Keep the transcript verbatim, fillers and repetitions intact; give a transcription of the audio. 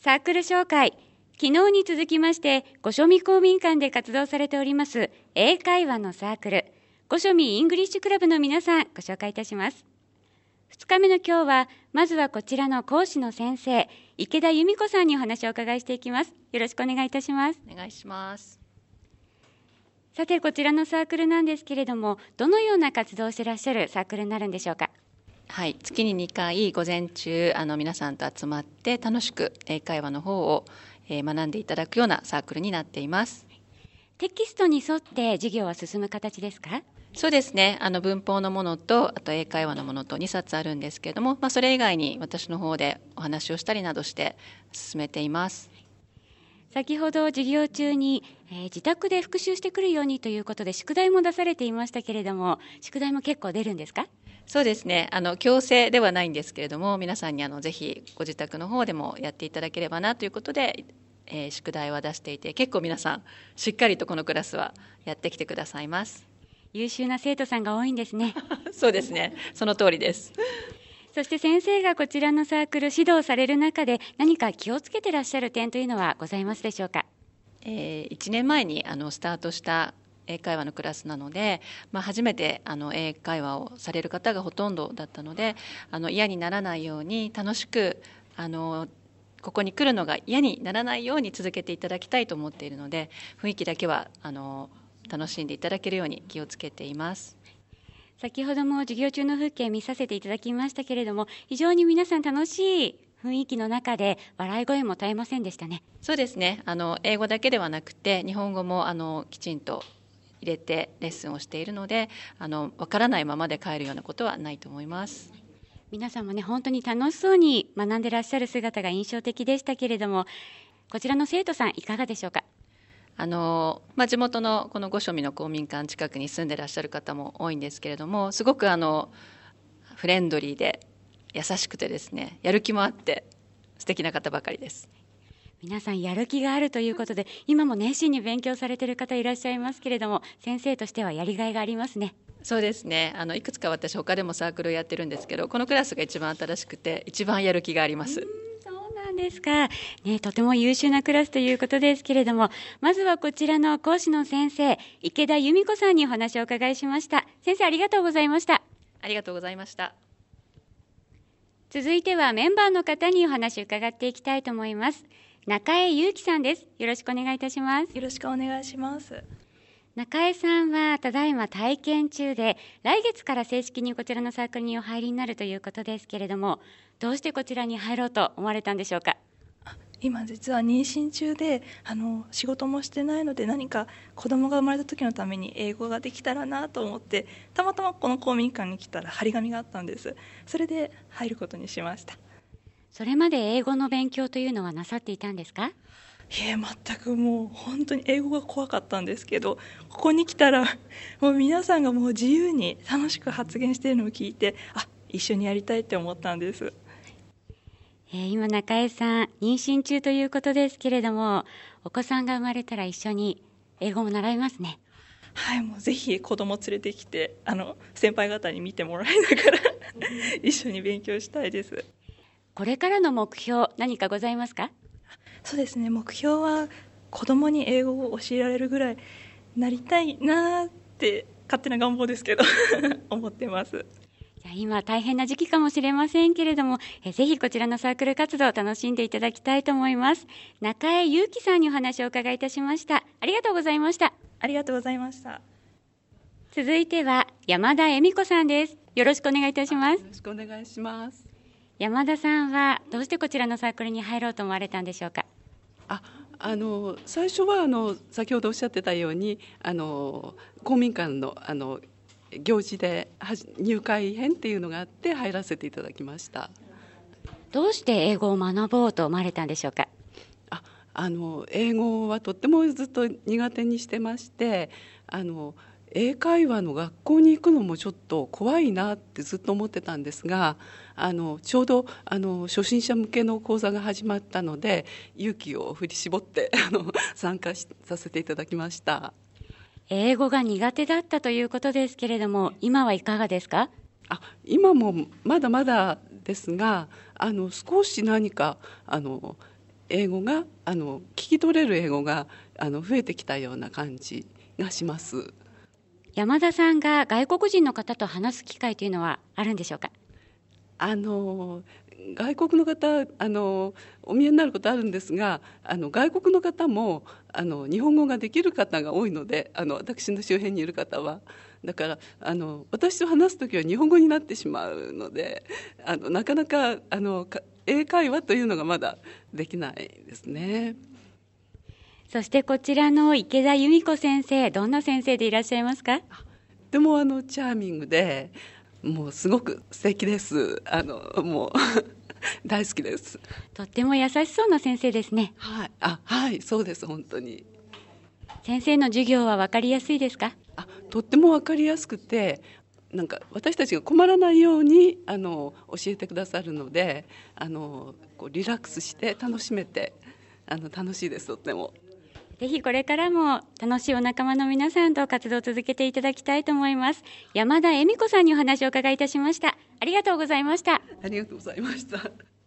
サークル紹介。昨日に続きまして御所見公民館で活動されております英会話のサークル御所見イングリッシュクラブの皆さんご紹介いたします。ふつかめの今日はまずはこちらの講師の先生池田由美子さんにお話をお伺いしていきます。よろしくお願いいたします。 お願いします。 さてこちらのサークルなんですけれどもどのような活動をしていらっしゃるサークルになるんでしょうか。 はい、月ににかい午前中あの皆さんと集まって楽しく英会話の方を、えー、学んでいただくようなサークルになっています。 テキストに沿って授業は進む形ですか。 そうですね、あの文法のものとあと英会話のものとにさつあるんですけれども、まあ、それ以外に私の方でお話をしたりなどして進めています。 先ほど授業中に、えー、自宅で復習してくるようにということで宿題も出されていましたけれども宿題も結構出るんですか。 そうですね、あの強制ではないんですけれども皆さんにあのぜひご自宅の方でもやっていただければなということで、えー、宿題は出していて結構皆さんしっかりとこのクラスはやってきてくださいます。 優秀な生徒さんが多いんですね。 そうですね、その通りです。 そして先生がこちらのサークル指導される中で何か気をつけてらっしゃる点というのはございますでしょうか。 えー、いちねんまえにあのスタートした英会話のクラスなので、まあ、初めてあの英会話をされる方がほとんどだったのであの嫌にならないように楽しくあのここに来るのが嫌にならないように続けていただきたいと思っているので雰囲気だけはあの楽しんでいただけるように気をつけています。 先ほども授業中の風景見させていただきましたけれども非常に皆さん楽しい雰囲気の中で笑い声も絶えませんでしたね。 そうですね、あの英語だけではなくて日本語もあのきちんと入れてレッスンをしているのであの分からないままで帰るようなことはないと思います。 皆さんもね本当に楽しそうに学んでらっしゃる姿が印象的でしたけれどもこちらの生徒さんいかがでしょうか。 あのまあ、地元のこの御所見の公民館近くに住んでらっしゃる方も多いんですけれどもすごくあのフレンドリーで優しくてですねやる気もあって素敵な方ばかりです。 皆さんやる気があるということで今も熱心に勉強されている方いらっしゃいますけれども先生としてはやりがいがありますね。 そうですね、あのいくつか私他でもサークルをやってるんですけどこのクラスが一番新しくて一番やる気があります。 そうなんですか、ね、とても優秀なクラスということですけれどもまずはこちらの講師の先生池田由美子さんにお話をお伺いしました。先生ありがとうございました。 ありがとうございました。 続いてはメンバーの方にお話を伺っていきたいと思います。中江祐樹さんです。よろしくお願いいたします。 よろしくお願いします。 中江さんはただいま体験中で来月から正式にこちらのサークルにお入りになるということですけれどもどうしてこちらに入ろうと思われたんでしょうか。 今実は妊娠中であの仕事もしてないので何か子供が生まれた時のために英語ができたらなと思ってたまたまこの公民館に来たら張り紙があったんです。それで入ることにしました。 それまで英語の勉強というのはなさっていたんですか。 いえ全くもう本当に英語が怖かったんですけどここに来たらもう皆さんがもう自由に楽しく発言しているのを聞いてあ一緒にやりたいって思ったんです。 えー、今中江さん妊娠中ということですけれどもお子さんが生まれたら一緒に英語も習いますね。 はい、もうぜひ子供連れてきてあの先輩方に見てもらいながら一緒に勉強したいです。 これからの目標何かございますか。 そうですね、目標は子供に英語を教えられるぐらいなりたいなって勝手な願望ですけど思ってます。 じゃあ今大変な時期かもしれませんけれどもえぜひこちらのサークル活動を楽しんでいただきたいと思います。中江祐樹さんにお話をお伺いいたしました。ありがとうございました。 ありがとうございました。 続いては山田恵美子さんです。よろしくお願いいたします。 よろしくお願いします。 山田さんはどうしてこちらのサークルに入ろうと思われたんでしょうか。 ああの最初はあの先ほどおっしゃってたようにあの公民館のあの行事で入会編っていうのがあって入らせていただきました。 どうして英語を学ぼうと思われたんでしょうか。 ああの英語はとってもずっと苦手にしてましてあの英会話の学校に行くのもちょっと怖いなってずっと思ってたんですがあのちょうどあの初心者向けの講座が始まったので勇気を振り絞ってあの参加しさせていただきました。 英語が苦手だったということですけれども今はいかがですか。 あ今もまだまだですがあの少し何かあの英語があの聞き取れる英語があの増えてきたような感じがします。 山田さんが外国人の方と話す機会というのはあるんでしょうか？ あの外国の方あのお見えになることあるんですが、あの外国の方もあの日本語ができる方が多いので、あの私の周辺にいる方はだからあの私と話すときは日本語になってしまうので、あのなかなかあの英会話というのがまだできないですね。 そしてこちらの池田由美子先生、どんな先生でいらっしゃいますか？ とてもあのチャーミングで、もうすごく素敵です。あのもう大好きです。 とっても優しそうな先生ですね。 はい、あ、はい、そうです。本当に。 先生の授業は分かりやすいですか？ あ、とっても分かりやすくて、なんか私たちが困らないようにあの教えてくださるので、あのこうリラックスして楽しめて、あの楽しいです。とっても。 ぜひこれからも楽しいお仲間の皆さんと活動を続けていただきたいと思います。山田恵美子さんにお話を伺いいたしました。ありがとうございました。 ありがとうございました。